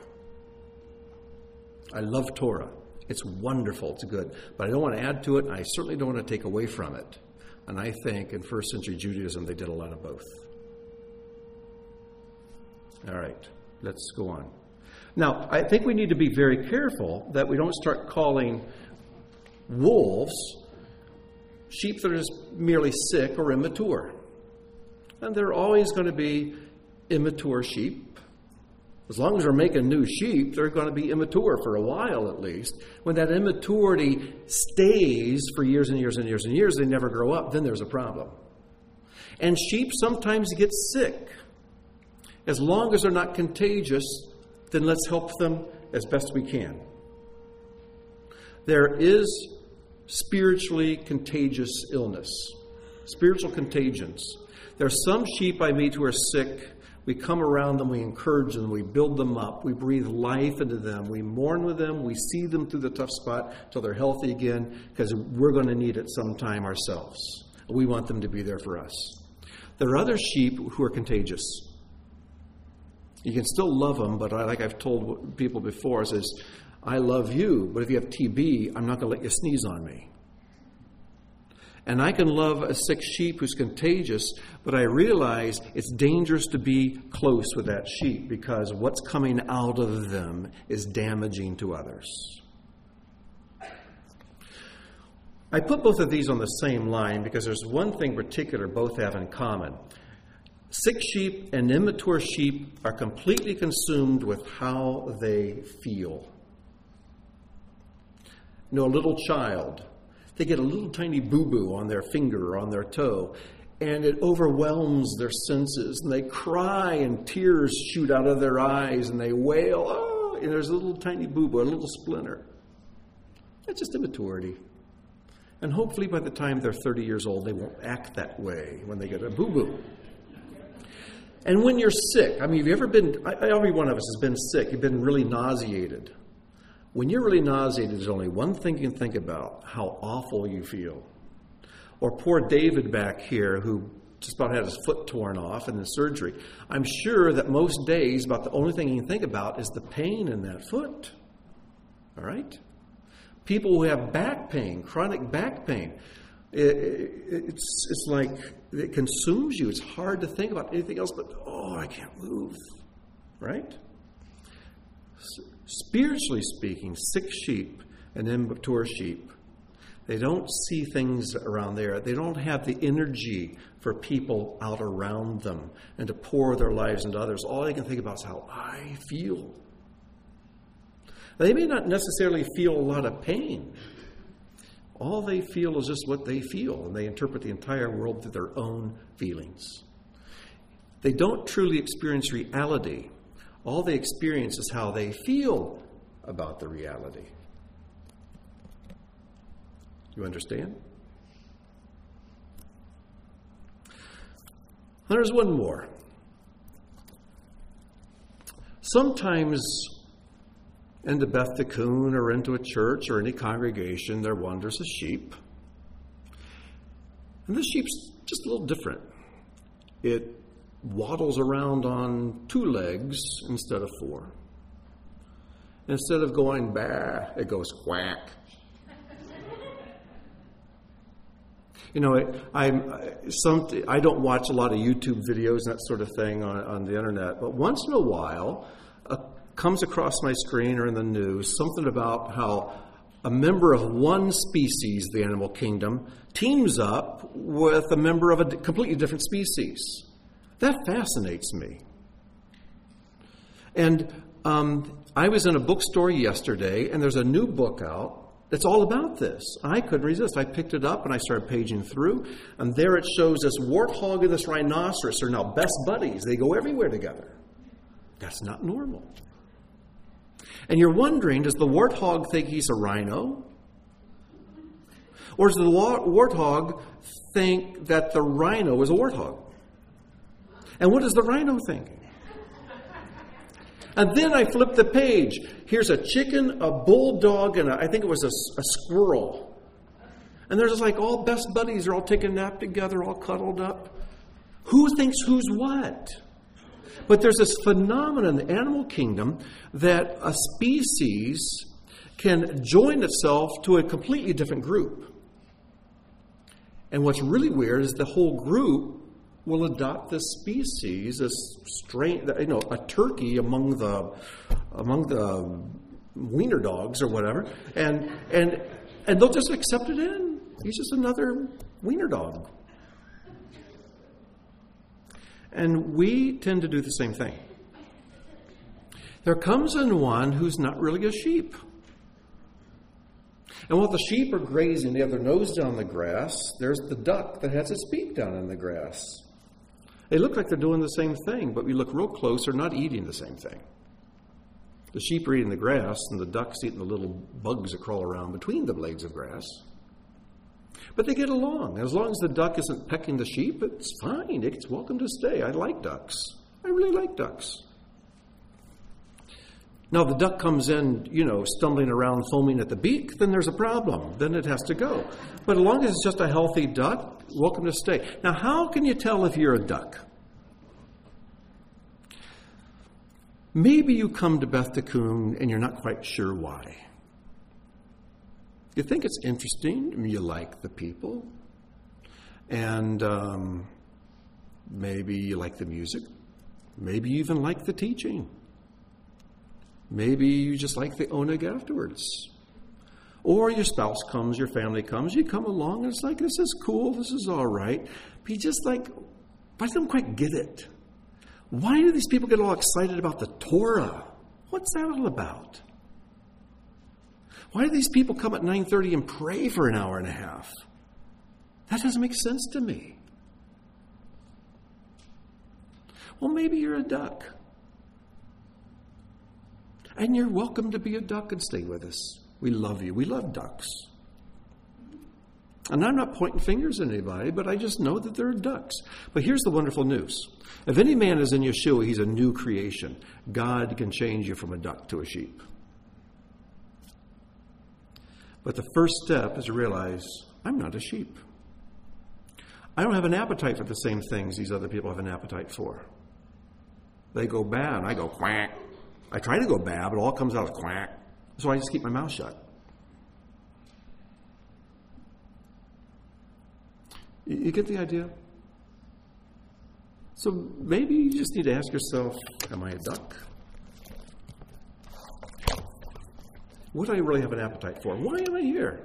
I love Torah. It's wonderful. It's good. But I don't want to add to it. I certainly don't want to take away from it. And I think in first century Judaism, they did a lot of both. All right. Let's go on. Now, I think we need to be very careful that we don't start calling wolves sheep that are just merely sick or immature. And there are always going to be immature sheep. As long as we're making new sheep, they're going to be immature for a while at least. When that immaturity stays for years and years and years and years, they never grow up, then there's a problem. And sheep sometimes get sick. As long as they're not contagious, then let's help them as best we can. There is spiritually contagious illness, spiritual contagions. There are some sheep I meet who are sick. We come around them, we encourage them, we build them up, we breathe life into them, we mourn with them, we see them through the tough spot till they're healthy again, because we're going to need it sometime ourselves. We want them to be there for us. There are other sheep who are contagious. You can still love them, but like I've told people before, says, I love you, but if you have TB, I'm not going to let you sneeze on me. And I can love a sick sheep who's contagious, but I realize it's dangerous to be close with that sheep because what's coming out of them is damaging to others. I put both of these on the same line because there's one thing particular both have in common. Sick sheep and immature sheep are completely consumed with how they feel. You know, a little child, they get a little tiny boo-boo on their finger or on their toe, and it overwhelms their senses, and they cry, and tears shoot out of their eyes, and they wail, oh, and there's a little tiny boo-boo, a little splinter. That's just immaturity. And hopefully by the time they're 30 years old, they won't act that way when they get a boo-boo. And when you're sick, I mean, have you ever been, every one of us has been sick, you've been really nauseated. When you're really nauseated, there's only one thing you can think about, how awful you feel. Or poor David back here who just about had his foot torn off in the surgery. I'm sure that most days about the only thing you can think about is the pain in that foot. All right? People who have back pain, chronic back pain, it's like it consumes you. It's hard to think about anything else but, oh, I can't move. Right? Spiritually speaking, sick sheep and immature sheep, they don't see things around there. They don't have the energy for people out around them and to pour their lives into others. All they can think about is how I feel. They may not necessarily feel a lot of pain. All they feel is just what they feel, and they interpret the entire world through their own feelings. They don't truly experience reality. All they experience is how they feel about the reality. You understand? There's one more. Sometimes into Beth Tikkun or into a church or any congregation, there wanders a sheep. And this sheep's just a little different. It waddles around on 2 legs instead of 4. Instead of going bah, it goes quack. You know, I don't watch a lot of YouTube videos and that sort of thing on the internet, but once in a while comes across my screen or in the news something about how a member of one species, the animal kingdom, teams up with a member of a completely different species. That fascinates me. And I was in a bookstore yesterday, and there's a new book out that's all about this. I couldn't resist. I picked it up and I started paging through, and there it shows this warthog and this rhinoceros are now best buddies. They go everywhere together. That's not normal. And you're wondering, does the warthog think he's a rhino? Or does the warthog think that the rhino is a warthog? And what is the rhino thinking? And then I flipped the page. Here's a chicken, a bulldog, and I think it was a squirrel. And they're just like all best buddies. They're all taking a nap together, all cuddled up. Who thinks who's what? But there's this phenomenon in the animal kingdom that a species can join itself to a completely different group. And what's really weird is the whole group will adopt this species, this strain, a turkey among the wiener dogs or whatever, and they'll just accept it in. He's just another wiener dog. And we tend to do the same thing. There comes in one who's not really a sheep. And while the sheep are grazing, they have their nose down the grass, there's the duck that has its beak down in the grass. They look like they're doing the same thing, but we look real close, they're not eating the same thing. The sheep are eating the grass, and the duck's eating the little bugs that crawl around between the blades of grass. But they get along. As long as the duck isn't pecking the sheep, it's fine. It's welcome to stay. I like ducks. I really like ducks. Now, if the duck comes in, stumbling around, foaming at the beak, then there's a problem. Then it has to go. But as long as it's just a healthy duck, welcome to stay. Now, how can you tell if you're a duck? Maybe you come to Beth Tikkun and you're not quite sure why. You think it's interesting, you like the people, and maybe you like the music. Maybe you even like the teaching. Maybe you just like the oneg afterwards. Or your spouse comes, your family comes, you come along, and it's like, this is cool, this is all right. But you just like, I don't quite get it. Why do these people get all excited about the Torah? What's that all about? Why do these people come at 9:30 and pray for an hour and a half? That doesn't make sense to me. Well, maybe you're a duck. And you're welcome to be a duck and stay with us. We love you. We love ducks. And I'm not pointing fingers at anybody, but I just know that there are ducks. But here's the wonderful news. If any man is in Yeshua, he's a new creation. God can change you from a duck to a sheep. But the first step is to realize, I'm not a sheep. I don't have an appetite for the same things these other people have an appetite for. They go baa, and I go quack. I try to go baa, but it all comes out as quack. So I just keep my mouth shut. You get the idea? So maybe you just need to ask yourself, am I a duck? What do I really have an appetite for? Why am I here?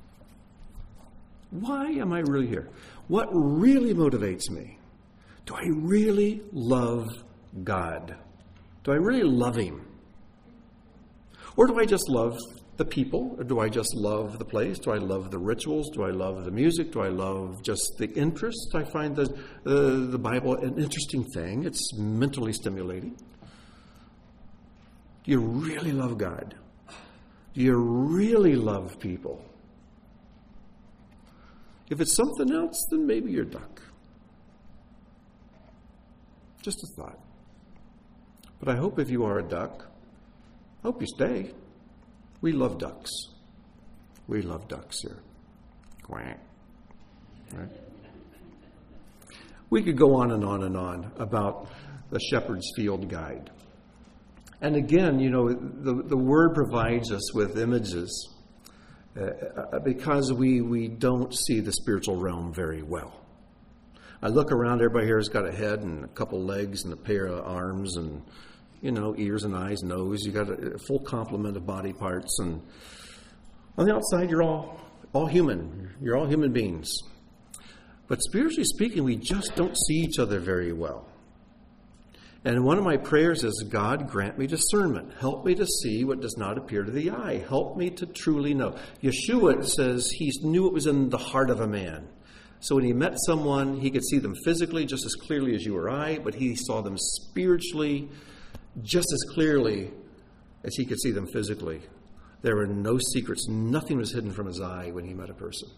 Why am I really here? What really motivates me? Do I really love God? Do I really love Him? Or do I just love the people? Or do I just love the place? Do I love the rituals? Do I love the music? Do I love just the interest? I find the Bible an interesting thing. It's mentally stimulating. Do you really love God? Do you really love people? If it's something else, then maybe you're a duck. Just a thought. But I hope if you are a duck, I hope you stay. We love ducks. We love ducks here. Quack. Right? We could go on and on and on about the Shepherd's Field Guide. And again, the Word provides us with images because we don't see the spiritual realm very well. I look around, everybody here has got a head and a couple legs and a pair of arms and, ears and eyes, nose. You got a full complement of body parts. And on the outside, you're all human. You're all human beings. But spiritually speaking, we just don't see each other very well. And one of my prayers is, God, grant me discernment. Help me to see what does not appear to the eye. Help me to truly know. Yeshua says he knew what was in the heart of a man. So when he met someone, he could see them physically just as clearly as you or I, but he saw them spiritually just as clearly as he could see them physically. There were no secrets. Nothing was hidden from his eye when he met a person.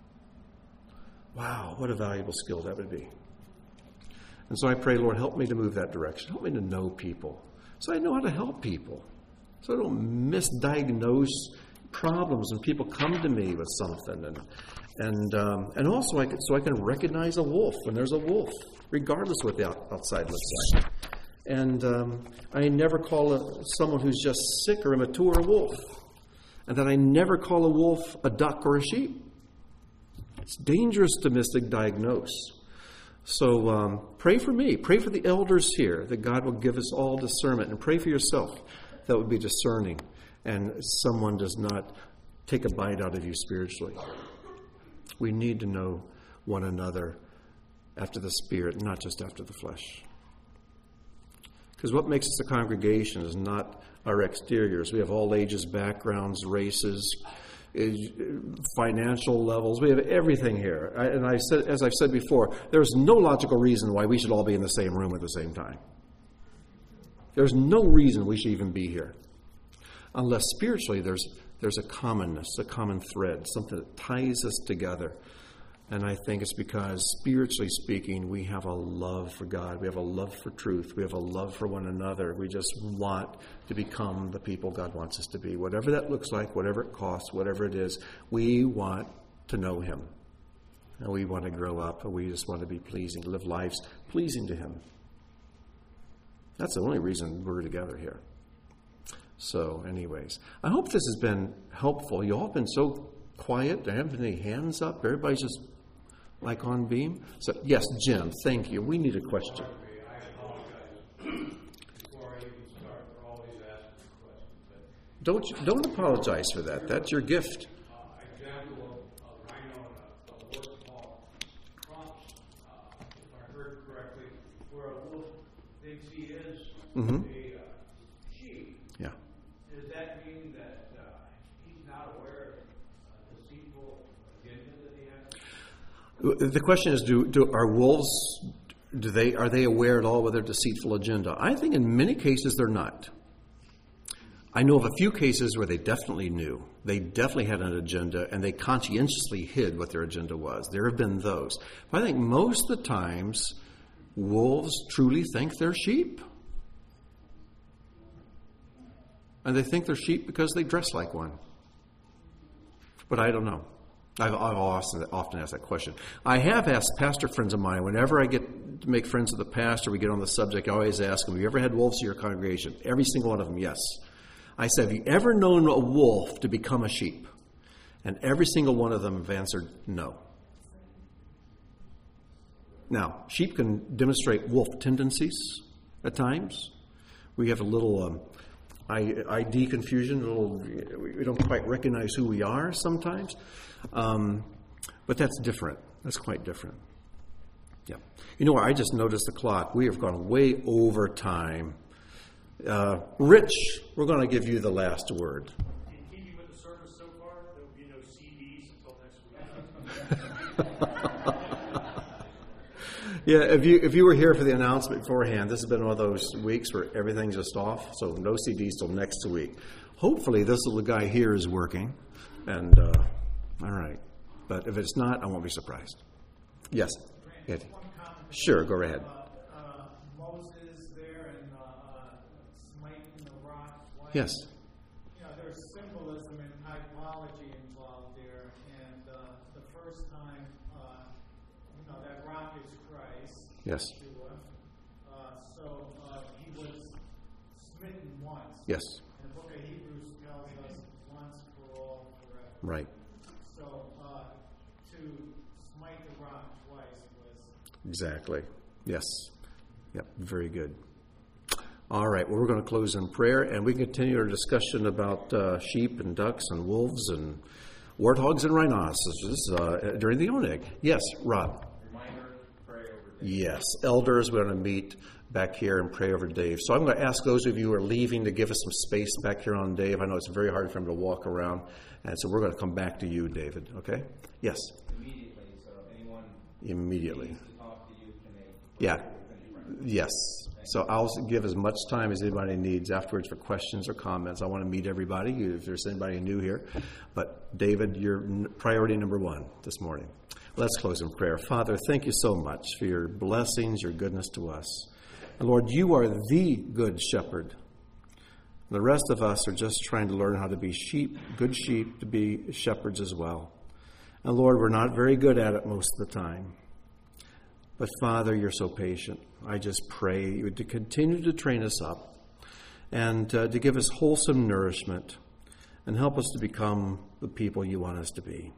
Wow, what a valuable skill that would be. And so I pray, Lord, help me to move that direction. Help me to know people so I know how to help people, so I don't misdiagnose problems when people come to me with something. And also so I can recognize a wolf when there's a wolf, regardless of what the outside looks like. And I never call someone who's just sick or immature a wolf. And that I never call a wolf a duck or a sheep. It's dangerous to misdiagnose. So pray for me. Pray for the elders here, that God will give us all discernment. And pray for yourself that would be discerning and someone does not take a bite out of you spiritually. We need to know one another after the Spirit, not just after the flesh. Because what makes us a congregation is not our exteriors. We have all ages, backgrounds, races, financial levels. We have everything here. And as I've said before, there's no logical reason why we should all be in the same room at the same time. There's no reason we should even be here. Unless spiritually there's a commonness, a common thread, something that ties us together. And I think it's because, spiritually speaking, we have a love for God. We have a love for truth. We have a love for one another. We just want to become the people God wants us to be. Whatever that looks like, whatever it costs, whatever it is, we want to know Him. And we want to grow up, and we just want to be pleasing, live lives pleasing to Him. That's the only reason we're together here. So, anyways, I hope this has been helpful. You all have been so quiet. There haven't been any hands up. Everybody's just like on beam. So, yes, Jim, thank you. We need a question. I apologize before I even start for always asking questions. Don't apologize for that. That's your gift. Example of a rhino and a wolf called trumps, if I heard correctly, where a wolf thinks he is a sheep. Yeah. Does that mean that he's not aware of the deceitful agenda that he has? The question is, are wolves, are they aware at all of their deceitful agenda? I think in many cases they're not. I know of a few cases where they definitely knew. They definitely had an agenda, and they conscientiously hid what their agenda was. There have been those. But I think most of the times, wolves truly think they're sheep. And they think they're sheep because they dress like one. But I don't know. I've often asked that question. I have asked pastor friends of mine, whenever I get to make friends with a pastor, we get on the subject, I always ask them, have you ever had wolves in your congregation? Every single one of them, yes. I said, have you ever known a wolf to become a sheep? And every single one of them have answered no. Now, sheep can demonstrate wolf tendencies at times. We have a little ID confusion, we don't quite recognize who we are sometimes. But that's different. That's quite different. Yeah. You know what? I just noticed the clock. We have gone way over time. Rich, we're going to give you the last word. In keeping with the service so far, there will be no CDs until next week. Yeah, if you were here for the announcement beforehand, this has been one of those weeks where everything's just off, so no CDs till next week. Hopefully this little guy here is working, and all right. But if it's not, I won't be surprised. Yes? One comment. Sure, go ahead. Moses Yes. You know, there's symbolism and typology involved there, and the first time, that rock is Christ. Yes. So he was smitten once. Yes. And the book of Hebrews tells us once for all, forever. Right. So to smite the rock twice was... Exactly. Yes. Yep. Very good. All right. Well, we're going to close in prayer, and we continue our discussion about sheep and ducks and wolves and warthogs and rhinoceroses during the Oneg. Yes, Rob. Reminder, pray over Dave. Yes. Elders, we're going to meet back here and pray over Dave. So I'm going to ask those of you who are leaving to give us some space back here on Dave. I know it's very hard for him to walk around, and so we're going to come back to you, David. Okay? Yes. Immediately, so if anyone Immediately. needs to talk to you, can they? Yeah. Yes. So I'll give as much time as anybody needs afterwards for questions or comments. I want to meet everybody, if there's anybody new here. But David, you're priority number one this morning. Let's close in prayer. Father, thank you so much for your blessings, your goodness to us. And Lord, you are the good shepherd. The rest of us are just trying to learn how to be sheep, good sheep, to be shepherds as well. And Lord, we're not very good at it most of the time. But Father, you're so patient. I just pray you would to continue to train us up and to give us wholesome nourishment and help us to become the people you want us to be.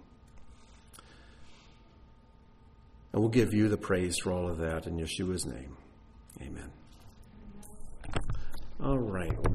And we'll give you the praise for all of that in Yeshua's name. Amen. All right.